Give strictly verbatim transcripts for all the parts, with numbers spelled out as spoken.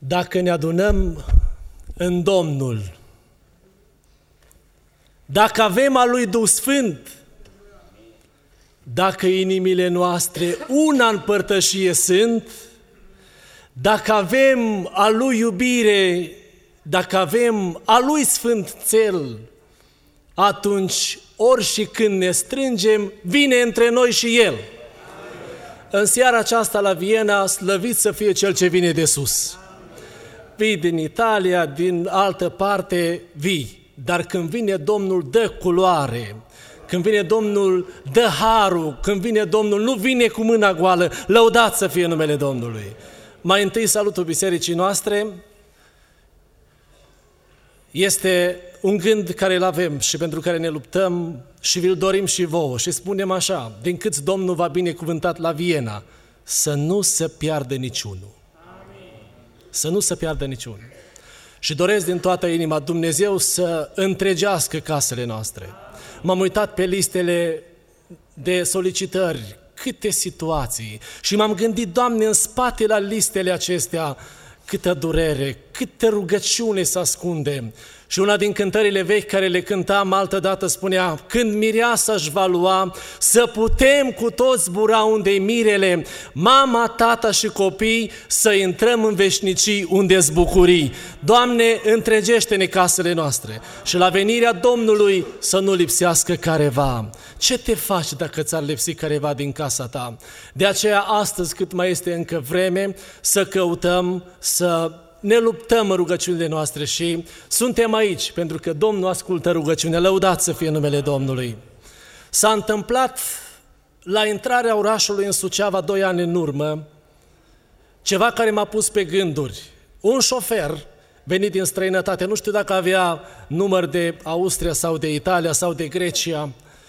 Dacă ne adunăm în Domnul, dacă avem a Lui Duh Sfânt, dacă inimile noastre una în părtășie sunt, dacă avem a Lui iubire, dacă avem a Lui Sfânt Țel, atunci ori și când ne strângem, vine între noi și El. În seara aceasta la Viena, slăvit să fie Cel ce vine de sus. Vii din Italia, din altă parte, vii. Dar când vine Domnul, dă culoare. Când vine Domnul, dă harul. Când vine Domnul, nu vine cu mâna goală. Lăudat să fie numele Domnului. Mai întâi salutul bisericii noastre. Este un gând care îl avem și pentru care ne luptăm și vi-l dorim și vouă. Și spunem așa, din câți Domnul va binecuvântat la Viena, să nu se piardă niciunul. Să nu se piardă niciunul. Și doresc din toată inima Dumnezeu să întregească casele noastre. M-am uitat pe listele de solicitări, câte situații. Și m-am gândit, Doamne, în spate la listele acestea, câtă durere, câtă rugăciune se ascunde. Și una din cântările vechi care le cântam altădată spunea, când mireasa își va lua, să putem cu toți zbura unde-i mirele, mama, tata și copii, să intrăm în veșnicii unde-s bucurii. Doamne, întregește-ne casele noastre și la venirea Domnului să nu lipsească careva. Ce te faci dacă ți-ar lipsi careva din casa ta? De aceea astăzi, cât mai este încă vreme, să căutăm, să ne luptăm în rugăciunile noastre și suntem aici, pentru că Domnul ascultă rugăciunea, lăudat să fie numele Domnului. S-a întâmplat la intrarea orașului în Suceava doi ani în urmă, ceva care m-a pus pe gânduri. Un șofer venit din străinătate, nu știu dacă avea număr de Austria sau de Italia sau de Grecia,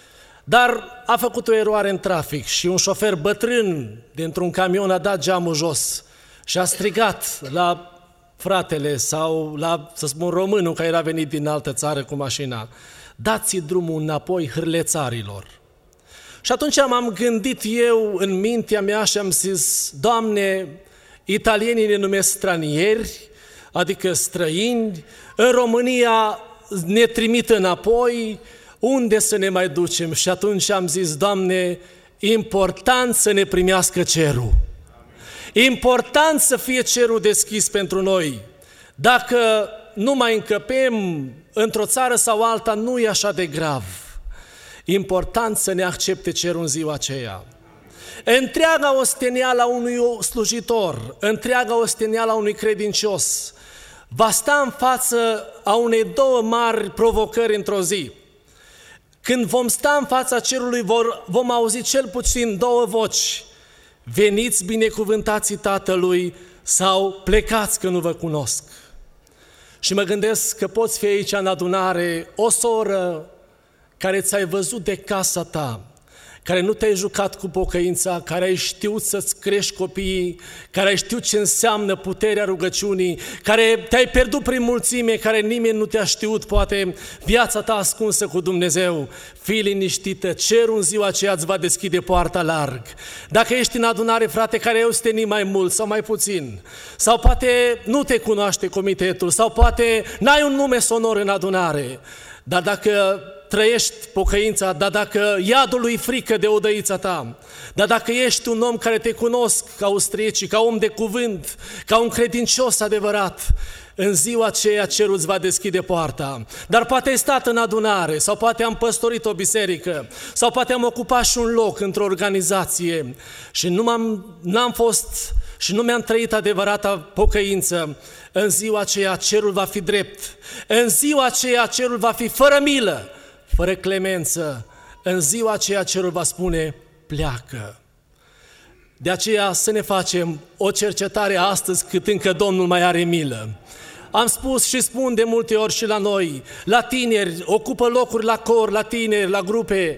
dar a făcut o eroare în trafic și un șofer bătrân dintr-un camion a dat geamul jos și a strigat la fratele sau la, să spun, românul care era venit din altă țară cu mașina, dați drumul înapoi hârlețarilor. Și atunci m-am gândit eu în mintea mea și am zis, Doamne, italienii ne numesc stranieri, adică străini, în România ne trimit înapoi, unde să ne mai ducem? Și atunci am zis, Doamne, important să ne primească cerul. Important să fie cerul deschis pentru noi. Dacă nu mai încăpem într-o țară sau alta, nu e așa de grav. Important să ne accepte cerul în ziua aceea. Întreaga ostenială a unui slujitor, întreaga ostenială a unui credincios, va sta în față a unei două mari provocări într-o zi. Când vom sta în fața cerului, vom auzi cel puțin două voci. Veniți binecuvântații Tatălui sau plecați că nu vă cunosc. Și mă gândesc că poți fi aici în adunare o soră care ți-ai văzut de casa ta, care nu te-ai jucat cu pocăința, care ai știut să-ți crești copiii, care ai știut ce înseamnă puterea rugăciunii, care te-ai pierdut prin mulțime, care nimeni nu te-a știut, poate viața ta ascunsă cu Dumnezeu. Fii liniștită, cerul în ziua aceea îți va deschide poarta larg. Dacă ești în adunare, frate, care ai ostenit mai mult sau mai puțin, sau poate nu te cunoaște comitetul, sau poate n-ai un nume sonor în adunare, dar dacă trăiești pocăința, dar dacă iadului frică de odăița ta, dar dacă ești un om care te cunosc ca austriecii, ca om de cuvânt, ca un credincios adevărat, în ziua aceea cerul îți va deschide poarta. Dar poate ai stat în adunare, sau poate am păstorit o biserică, sau poate am ocupat și un loc într-o organizație și nu m-am, n-am fost și nu mi-am trăit adevărata pocăință. În ziua aceea cerul va fi drept. În ziua aceea cerul va fi fără milă, fără clemență. În ziua aceea cerul va spune, pleacă. De aceea să ne facem o cercetare astăzi cât încă Domnul mai are milă. Am spus și spun de multe ori și la noi, la tineri, ocupă locuri la cor, la tineri, la grupe,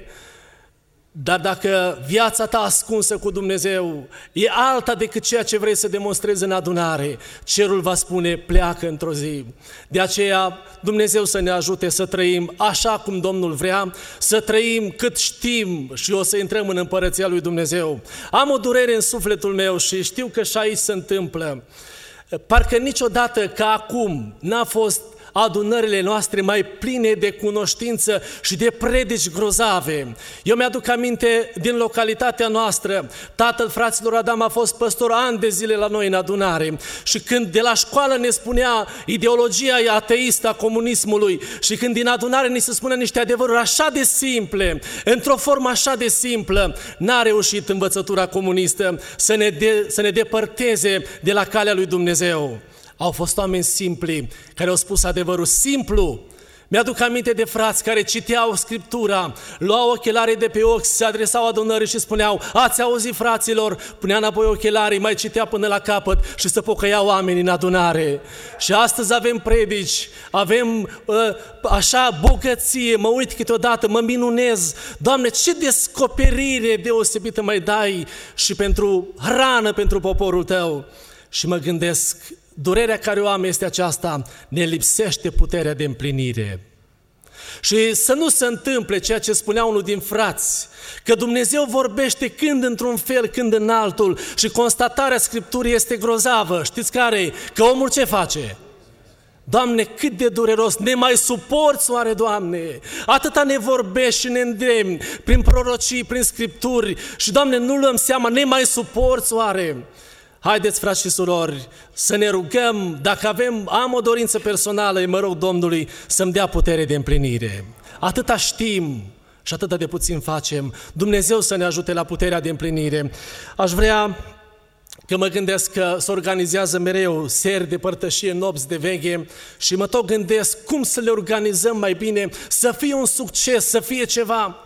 dar dacă viața ta ascunsă cu Dumnezeu e alta decât ceea ce vrei să demonstrezi în adunare, cerul va spune, pleacă într-o zi. De aceea Dumnezeu să ne ajute să trăim așa cum Domnul vrea, să trăim cât știm și o să intrăm în împărăția lui Dumnezeu. Am o durere în sufletul meu și știu că și aici se întâmplă. Parcă niciodată ca acum n-a fost adunările noastre mai pline de cunoștință și de predici grozave. Eu mi-aduc aminte din localitatea noastră, tatăl fraților Adam a fost păstor ani de zile la noi în adunare și când de la școală ne spunea ideologia ateistă a comunismului și când din adunare ni se spune niște adevăruri așa de simple, într-o formă așa de simplă, n-a reușit învățătura comunistă să ne, de, să ne depărteze de la calea lui Dumnezeu. Au fost oameni simpli care au spus adevărul simplu. Mi-aduc aminte de frați care citeau Scriptura, luau ochelarii de pe ochi, se adresau adunării și spuneau: ați auzit, fraților? Punea înapoi ochelarii, mai citea până la capăt și se pocăiau oamenii în adunare. Și astăzi avem predici, avem uh, așa bogăție, mă uit câteodată, mă minunez. Doamne, ce descoperire deosebită mai dai și pentru hrană pentru poporul Tău. Și mă gândesc, durerea care o am este aceasta, ne lipsește puterea de împlinire. Și să nu se întâmple ceea ce spunea unul din frați, că Dumnezeu vorbește când într-un fel, când în altul și constatarea Scripturii este grozavă. Știți care? Că omul ce face? Doamne, cât de dureros, ne mai suporți oare, Doamne? Atâta ne vorbești și ne îndemni prin prorocii, prin Scripturi și, Doamne, nu luăm seama, ne mai suporți oare? Haideți, frați și surori, să ne rugăm, dacă avem, am o dorință personală, îi mă rog Domnului să-mi dea putere de împlinire. Atâta știm și atâta de puțin facem. Dumnezeu să ne ajute la puterea de împlinire. Aș vrea, că mă gândesc că se organizează mereu seri de părtășie, nopți de veghe și mă tot gândesc cum să le organizăm mai bine, să fie un succes, să fie ceva.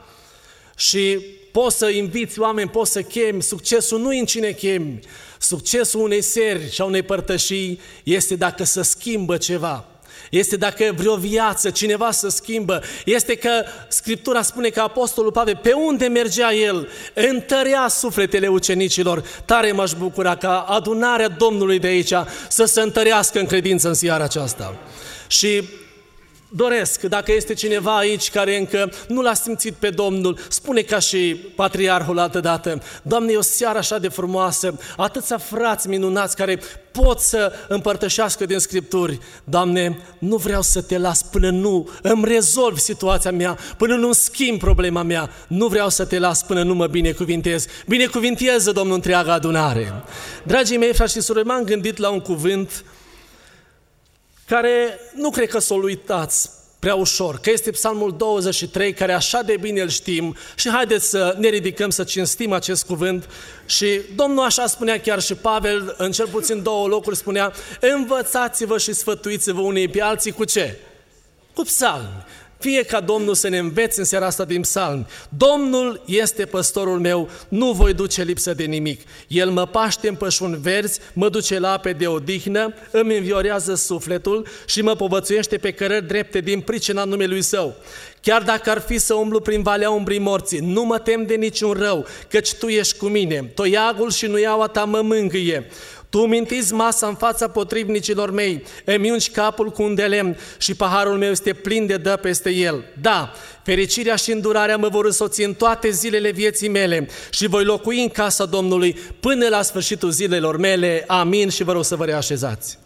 Și poți să inviți oameni, poți să chemi, succesul nu e în cine chemi. Succesul unei seri și a unei părtășii este dacă se schimbă ceva. Este dacă vreo viață, cineva se schimbă. Este că Scriptura spune că Apostolul Pavel, pe unde mergea el, întărea sufletele ucenicilor. Tare m-aș bucura ca adunarea Domnului de aici să se întărească în credință în seara aceasta. Și doresc, dacă este cineva aici care încă nu l-a simțit pe Domnul, spune ca și patriarhul altădată: Doamne, e o seară așa de frumoasă, atâția frați minunați care pot să împărtășească din Scripturi. Doamne, nu vreau să te las până nu îmi rezolvi situația mea, până nu schimb problema mea, nu vreau să te las până nu mă binecuvintez. Binecuvintează, Domnul, întreaga adunare. Dragii mei, frați și surori, m-am gândit la un cuvânt care nu cred că să o uitați prea ușor, că este Psalmul douăzeci și trei, care așa de bine îl știm și haideți să ne ridicăm să cinstim acest cuvânt. Și Domnul așa spunea, chiar și Pavel, în cel puțin două locuri spunea: învățați-vă și sfătuiți-vă unii pe alții cu ce? Cu psalmi. Fie ca Domnul să ne învețe în seara asta din psalmi. Domnul este păstorul meu, nu voi duce lipsă de nimic. El mă paște în pășuni verzi, mă duce la ape de odihnă, îmi înviorează sufletul și mă povățuiește pe cărări drepte din pricina numelui Său. Chiar dacă ar fi să umblu prin valea umbrii morții, nu mă tem de niciun rău, căci Tu ești cu mine. Toiagul și nuiaua Ta mă mângâie. Tu mintiți masa în fața potrivnicilor mei, îmi ungi capul cu un de lemn și paharul meu este plin de dă peste el. Da, fericirea și îndurarea mă vor însoți în toate zilele vieții mele și voi locui în casa Domnului până la sfârșitul zilelor mele. Amin. Și vă rog să vă reașezați.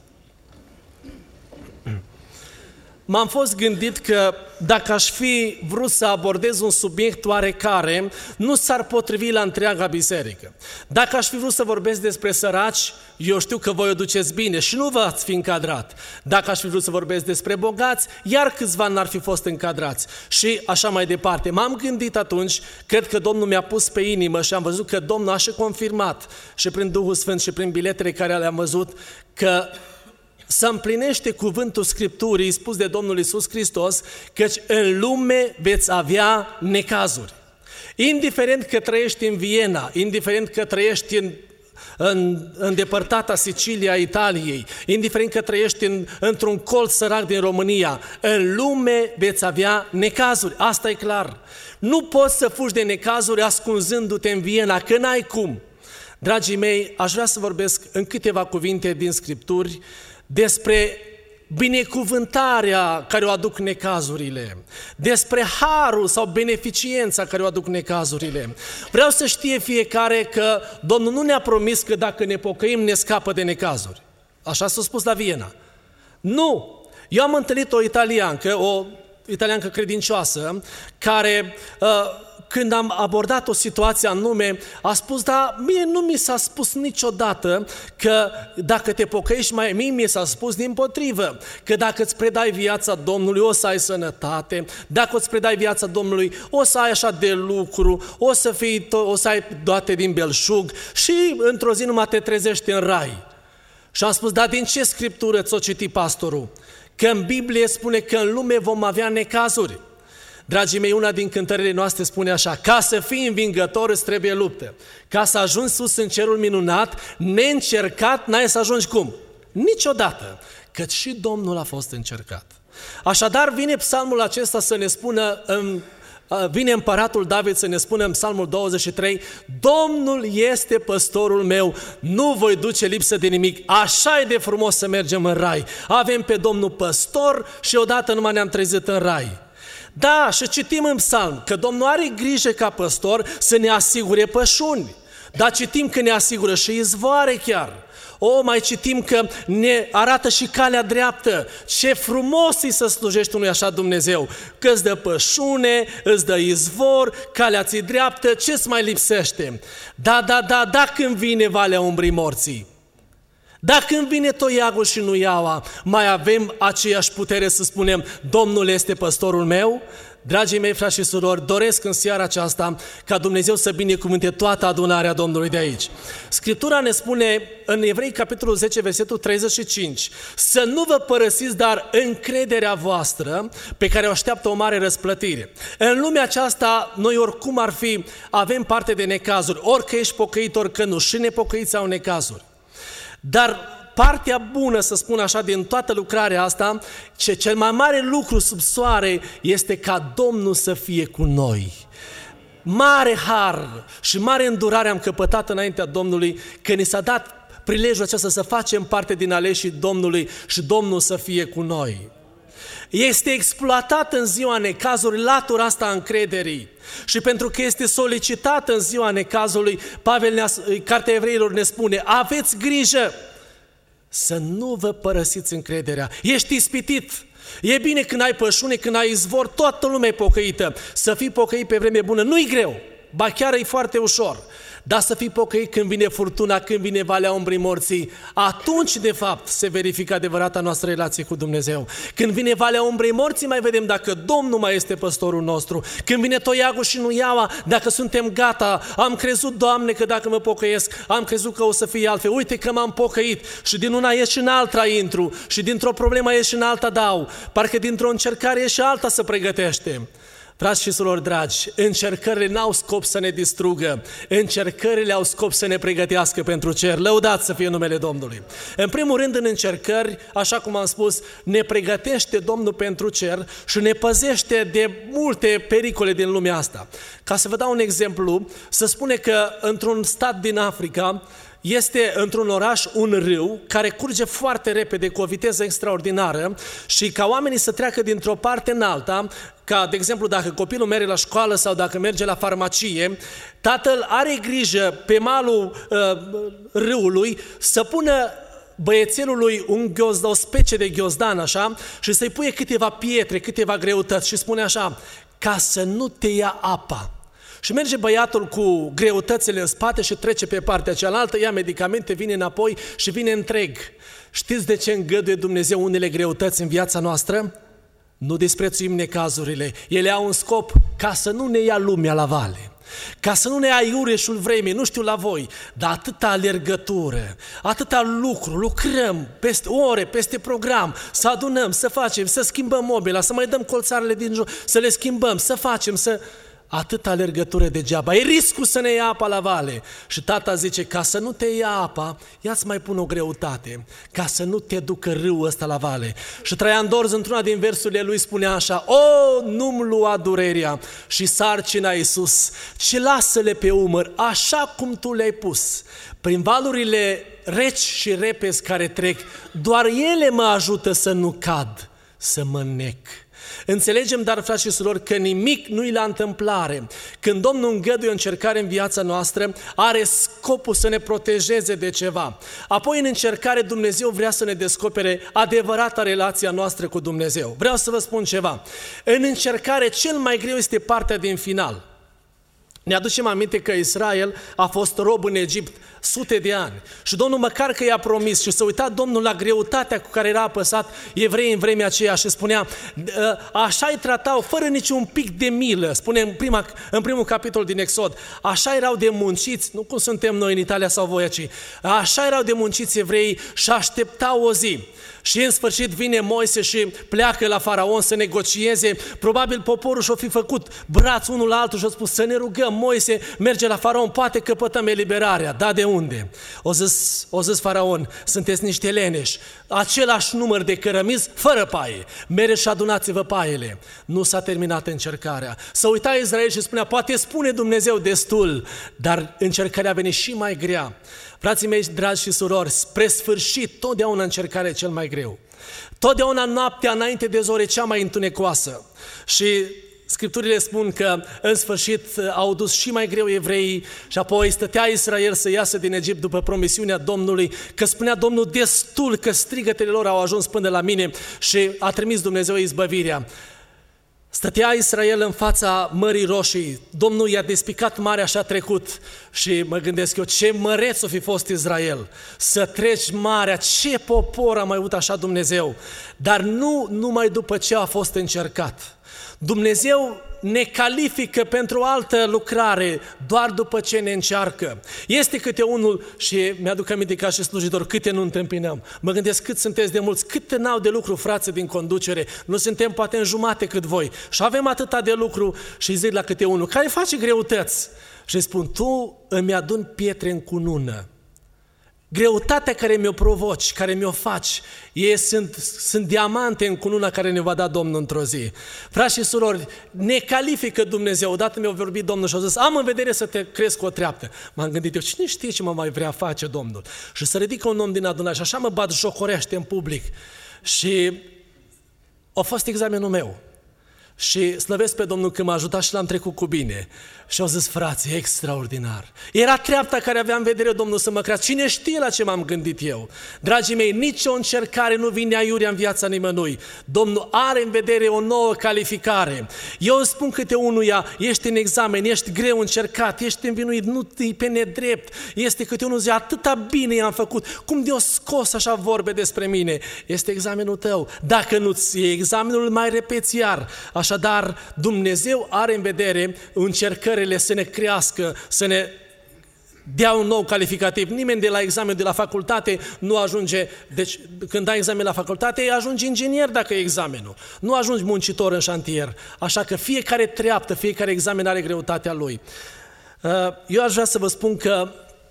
M-am fost gândit că dacă aș fi vrut să abordez un subiect oarecare, nu s-ar potrivi la întreaga biserică. Dacă aș fi vrut să vorbesc despre săraci, eu știu că voi o duceți bine și nu v-ați fi încadrat. Dacă aș fi vrut să vorbesc despre bogați, iar câțiva n-ar fi fost încadrați. Și așa mai departe. M-am gândit atunci, cred că Domnul mi-a pus pe inimă și am văzut că Domnul a și confirmat și prin Duhul Sfânt și prin biletele care le-am văzut, că să împlinește cuvântul Scripturii spus de Domnul Iisus Hristos, căci în lume veți avea necazuri. Indiferent că trăiești în Viena, indiferent că trăiești în, în, în depărtata Sicilia Italiei, indiferent că trăiești în, într-un colț sărac din România, în lume veți avea necazuri. Asta e clar. Nu poți să fugi de necazuri ascunzându-te în Viena, că n-ai cum. Dragii mei, aș vrea să vorbesc în câteva cuvinte din Scripturi despre binecuvântarea care o aduc necazurile, despre harul sau beneficiența care o aduc necazurile. Vreau să știe fiecare că Domnul nu ne-a promis că dacă ne pocăim ne scapă de necazuri. Așa s-a spus la Viena. Nu! Eu am întâlnit o italiancă, o italiancă credincioasă, care, când am abordat o situație anume, a spus, da, mie nu mi s-a spus niciodată că dacă te pocăiești, mai mie mi s-a spus dimpotrivă, că dacă îți predai viața Domnului, o să ai sănătate, dacă îți predai viața Domnului, o să ai așa de lucru, o să, fii, o să ai toate din belșug și într-o zi numai te trezești în rai. Și am spus, dar din ce scriptură ți-o citi pastorul? Că în Biblie spune că în lume vom avea necazuri. Dragii mei, una din cântările noastre spune așa, ca să fii învingător îți trebuie luptă. Ca să ajungi sus în cerul minunat, neîncercat, n-ai să ajungi cum? Niciodată, căci și Domnul a fost încercat. Așadar vine psalmul acesta să ne spună, vine împăratul David să ne spună în psalmul douăzeci și trei, Domnul este păstorul meu, nu voi duce lipsă de nimic, așa e de frumos să mergem în rai. Avem pe Domnul păstor și odată numai ne-am trezit în rai. Da, și citim în psalm că Domnul are grijă ca păstor să ne asigure pășuni, dar citim că ne asigură și izvoare chiar. O, mai citim că ne arată și calea dreaptă. Ce frumos e să slujești unui așa Dumnezeu, că îți dă pășune, îți dă izvor, calea ți-i dreaptă, ce-ți mai lipsește? Da, da, da, da, când vine valea umbrii morții. Dacă când vine toiagul și nuiaua, mai avem aceeași putere să spunem, Domnul este păstorul meu? Dragii mei, frați și surori, doresc în seara aceasta ca Dumnezeu să binecuvânte toată adunarea Domnului de aici. Scriptura ne spune în Evrei, capitolul zece, versetul treizeci și cinci, să nu vă părăsiți, dar încrederea voastră pe care o așteaptă o mare răsplătire. În lumea aceasta, noi oricum ar fi, avem parte de necazuri, orică ești pocăit, orică nu, și nepocăiți au necazuri. Dar partea bună, să spun așa, din toată lucrarea asta, ce cel mai mare lucru sub soare este ca Domnul să fie cu noi. Mare har și mare îndurare am căpătat înaintea Domnului că ni s-a dat prilejul acesta să facem parte din aleșii Domnului și Domnul să fie cu noi. Este exploatat în ziua necazului latura asta a încrederii. Și pentru că este solicitat în ziua necazului, Pavel, Cartea Evreilor ne spune, aveți grijă să nu vă părăsiți încrederea. Ești ispitit. E bine când ai pășune, când ai izvor, toată lumea e pocăită. Să fii pocăit pe vreme bună nu-i greu, ba chiar e foarte ușor. Dar să fii pocăit când vine furtuna, când vine valea umbrii morții, atunci de fapt se verifică adevărata noastră relație cu Dumnezeu. Când vine valea umbrei morții, mai vedem dacă Domnul mai este păstorul nostru. Când vine toiagul și nuiaua, dacă suntem gata, am crezut, Doamne, că dacă mă pocăiesc, am crezut că o să fie altfel. Uite că m-am pocăit și din una ies și în alta intru și dintr-o problemă ies și în alta dau. Parcă dintr-o încercare ies și alta se pregătește. Frați și surori dragi, încercările n-au scop să ne distrugă, încercările au scop să ne pregătească pentru cer. Lăudați să fie numele Domnului. În primul rând, în încercări, așa cum am spus, ne pregătește Domnul pentru cer și ne păzește de multe pericole din lumea asta. Ca să vă dau un exemplu, se spune că într-un stat din Africa, este într-un oraș un râu care curge foarte repede, cu o viteză extraordinară și ca oamenii să treacă dintr-o parte în alta, ca de exemplu dacă copilul merge la școală sau dacă merge la farmacie, tatăl are grijă pe malul uh, râului să pună băiețelului un ghiozdan, o specie de ghiozdan așa și să-i pune câteva pietre, câteva greutăți și spune așa, ca să nu te ia apa. Și merge băiatul cu greutățile în spate și trece pe partea cealaltă, ia medicamente, vine înapoi și vine întreg. Știți de ce îngăduie Dumnezeu unele greutăți în viața noastră? Nu disprețuim necazurile. Ele au un scop ca să nu ne ia lumea la vale. Ca să nu ne ia iureșul vremii, nu știu la voi, dar atâta alergătură, atâta lucru, lucrăm peste ore, peste program, să adunăm, să facem, să schimbăm mobila, să mai dăm colțarele din jos, să le schimbăm, să facem, să... Atâta alergătură degeaba, e riscul să ne ia apa la vale. Și tata zice, ca să nu te ia apa, ia-ți mai pun o greutate, ca să nu te ducă râul ăsta la vale. Și Traian Dorz, într-una din versurile lui, spunea așa, o, nu-mi lua durerea și sarcina Iisus, ci lasă-le pe umăr, așa cum tu le-ai pus. Prin valurile reci și repezi care trec, doar ele mă ajută să nu cad, să mă nec. Înțelegem, dar, frați și surori, că nimic nu-i la întâmplare. Când Domnul îngăduie o încercare în viața noastră, are scopul să ne protejeze de ceva. Apoi, în încercare, Dumnezeu vrea să ne descopere adevărata relația noastră cu Dumnezeu. Vreau să vă spun ceva. În încercare, cel mai greu este partea din final. Ne aducem aminte că Israel a fost rob în Egipt sute de ani și Domnul măcar că i-a promis și s-a uitat Domnul la greutatea cu care era apăsat evreii în vremea aceea și spunea, așa îi tratau fără niciun pic de milă, spune în, prima, în primul capitol din Exod, așa erau de munciți, nu cum suntem noi în Italia sau voi aici, așa erau de munciți evreii și așteptau o zi. Și în sfârșit vine Moise și pleacă la Faraon să negocieze. Probabil poporul și-o fi făcut braț unul la altul și-a spus să ne rugăm. Moise merge la Faraon, poate căpătăm eliberarea. Da, de unde? O zis, o zis Faraon, sunteți niște leneși. Același număr de cărămizi fără paie. Mereți și adunați-vă paiele. Nu s-a terminat încercarea. Să uita Israel și spunea, poate spune Dumnezeu destul, dar încercarea a venit și mai grea. Frații mei, dragi și surori, spre sfârșit, totdeauna încercarea e cel mai greu. Totdeauna noaptea înainte de zore cea mai întunecoasă. Și Scripturile spun că în sfârșit au dus și mai greu evreii și apoi stătea Israel să iasă din Egipt după promisiunea Domnului, că spunea Domnul destul, că strigătele lor au ajuns până la mine și a trimis Dumnezeu izbăvirea. Stătea Israel în fața Mării Roșii, Domnul i-a despicat marea și a trecut și mă gândesc eu, ce măreț o fi fost Israel, să treci marea, ce popor a mai avut așa Dumnezeu, dar nu numai după ce a fost încercat. Dumnezeu ne califică pentru o altă lucrare doar după ce ne încearcă. Este câte unul, și mi-aduc aminte ca și slujitor, câte nu întâmpinăm. Mă gândesc cât sunteți de mulți, câte n-au de lucru frații din conducere, nu suntem poate în jumate cât voi. Și avem atâta de lucru și zic la câte unul, care face greutăți? Și spun, tu îmi aduni pietre în cunună. Greutatea care mi-o provoci, care mi-o faci, ei sunt, sunt diamante în cununa care ne va da Domnul într-o zi. Frați și surori, ne califică Dumnezeu. Odată mi-a vorbit Domnul și a zis, am în vedere să te cresc cu o treaptă. M-am gândit eu, cine știe ce mă mai vrea face Domnul? Și să ridică un om din adunare și așa mă bat jocorește în public. Și a fost examenul meu. Și slăvesc pe Domnul că m-a ajutat și l-am trecut cu bine. Și au zis, frații, extraordinar. Era treapta care avea în vedere Domnul să mă crească. Cine știe la ce m-am gândit eu? Dragii mei, nici o încercare nu vine aiurea în viața nimănui. Domnul are în vedere o nouă calificare. Eu îți spun câte unuia, ești în examen, ești greu încercat, ești învinuit, nu e pe nedrept. Este câte unul zice, atâta bine i-am făcut. Cum de-o scos așa vorbe despre mine? Este examenul tău. Dacă nu-ți e examenul, mai repeți iar. Așadar, Dumnezeu are în vedere încercările să ne crească, să ne dea un nou calificativ. Nimeni de la examen de la facultate nu ajunge, deci când dai examen la facultate, ajungi inginer dacă e examenul. Nu ajungi muncitor în șantier. Așa că fiecare treaptă, fiecare examen are greutatea lui. Eu aș vrea să vă spun că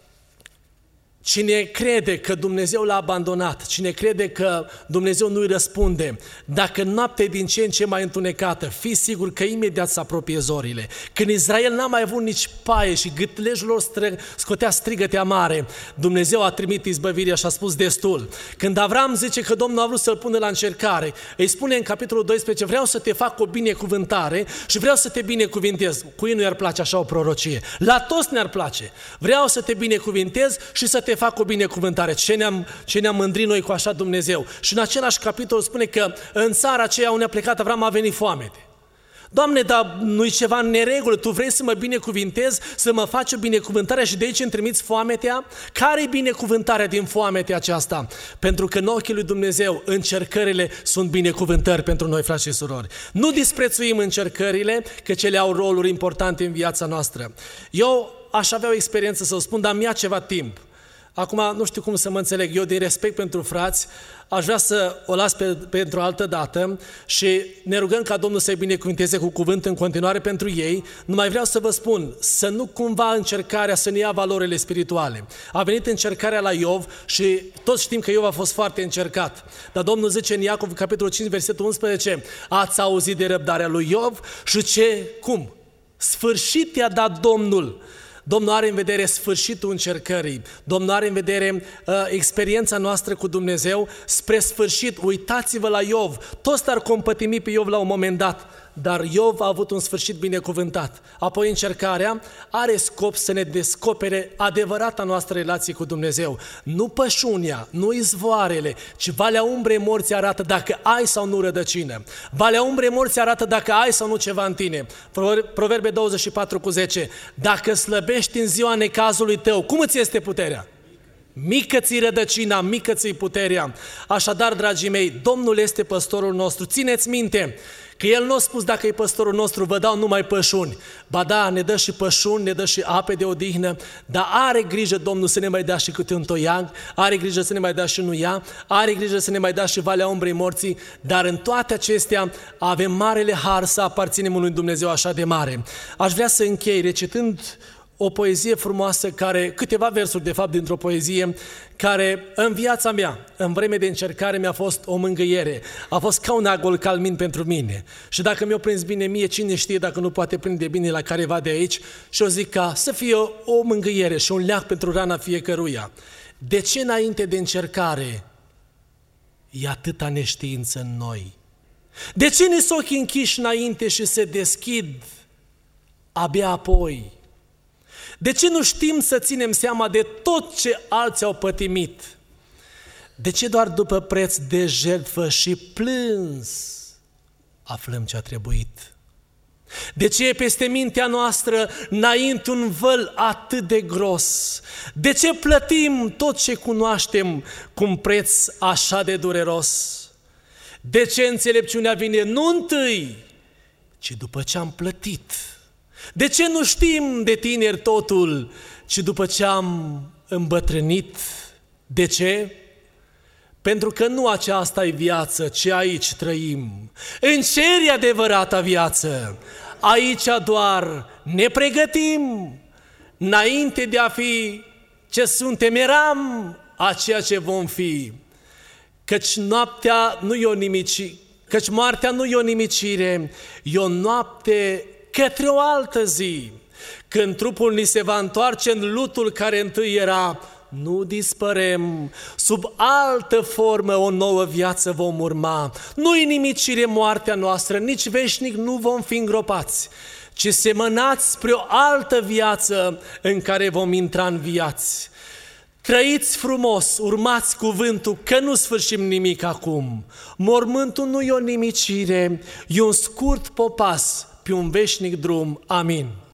cine crede că Dumnezeu l-a abandonat, cine crede că Dumnezeu nu-i răspunde, dacă noaptea e din ce în ce mai întunecată, fii sigur că imediat se apropie zorile. Când Israel n-a mai avut nici paie și gâtlejul lor stră, scotea strigătea mare, Dumnezeu a trimit izbăvirea și a spus destul. Când Avram zice că Domnul a vrut să-l pună la încercare, îi spune în capitolul doisprezece, vreau să te fac o binecuvântare și vreau să te binecuvintez. Cui nu i-ar place așa o prorocie? La toți ne-ar place. Vreau să te binecuvintez și să te te fac o binecuvântare. Ce ne-am, ce ne-am mândrit noi cu așa Dumnezeu. Și în același capitol spune că în țara aceea unde a plecat Avram a venit foamete. Doamne, dar nu-i ceva în neregulă? Tu vrei să mă binecuvintezi, să mă faci o binecuvântare și de aici îmi trimiți foametea? Care-i binecuvântarea din foametea aceasta? Pentru că în ochii lui Dumnezeu încercările sunt binecuvântări pentru noi, frați și surori. Nu disprețuim încercările, că cele au roluri importante în viața noastră. Eu aș avea o experiență să o spun, dar mi-a ceva timp. Acum nu știu cum să mă înțeleg, eu din respect pentru frați aș vrea să o las pe, pentru o altă dată și ne rugăm ca Domnul să-i binecuvinteze cu cuvânt în continuare pentru ei. Numai vreau să vă spun, să nu cumva încercarea să ne ia valorile spirituale. A venit încercarea la Iov și toți știm că Iov a fost foarte încercat. Dar Domnul zice în Iacov, capitolul cinci, versetul unsprezece, ați auzit de răbdarea lui Iov și ce, cum? Sfârșit i-a dat Domnul. Domnul are în vedere sfârșitul încercării. Domnul are în vedere uh, experiența noastră cu Dumnezeu spre sfârșit. Uitați-vă la Iov. Toți ar compătimi pe Iov la un moment dat, dar Iov a avut un sfârșit binecuvântat. Apoi încercarea are scop să ne descopere adevărata noastră relație cu Dumnezeu. Nu pășunia, nu izvoarele, ci valea umbrei morții arată dacă ai sau nu rădăcină. Valea umbrei morții arată dacă ai sau nu ceva în tine. Proverbe douăzeci și patru cu zece. Dacă slăbești în ziua necazului tău, cum îți este puterea? Mică ți-i rădăcina, mică ți-i puterea. Așadar, dragii mei, Domnul este păstorul nostru. Țineți minte că El nu a spus dacă e păstorul nostru, vă dau numai pășuni. Ba da, ne dă și pășuni, ne dă și ape de odihnă, dar are grijă Domnul să ne mai dea și câte un toiag, are grijă să ne mai dea și nuia, are grijă să ne mai dea și valea umbrei morții, dar în toate acestea avem marele har să aparținem unui Dumnezeu așa de mare. Aș vrea să închei recitând o poezie frumoasă, care, câteva versuri de fapt dintr-o poezie, care în viața mea, în vreme de încercare, mi-a fost o mângâiere. A fost ca un agol calmin pentru mine. Și dacă mi-o prins bine mie, cine știe dacă nu poate prinde bine la careva de aici, și o zic ca să fie o, o mângâiere și un leac pentru rana fiecăruia. De ce înainte de încercare e atâta neștiință în noi? De ce ne s ochii închiși înainte și se deschid abia apoi? De ce nu știm să ținem seama de tot ce alții au pătimit? De ce doar după preț de jertfă și plâns aflăm ce a trebuit? De ce e peste mintea noastră înainte un văl atât de gros? De ce plătim tot ce cunoaștem cu un preț așa de dureros? De ce înțelepciunea vine nu întâi, ci după ce am plătit? De ce nu știm de tineri totul, ci după ce am îmbătrânit? De ce? Pentru că nu aceasta e viață, ci aici trăim. În cer e adevărata viață. Aici doar ne pregătim. Înainte de a fi ce suntem, eram a ceea ce vom fi. Căci noaptea nu e o nimici, căci moartea nu e o nimicire, e o noapte către o altă zi, când trupul ni se va întoarce în lutul care întâi era, nu dispărem, sub altă formă o nouă viață vom urma. Nu-i nimicire moartea noastră, nici veșnic nu vom fi îngropați, ci semănați spre o altă viață în care vom intra înviați. Trăiți frumos, urmați cuvântul, că nu sfârșim nimic acum. Mormântul nu e o nimicire, e un scurt popas pe un veșnic drum. Amin.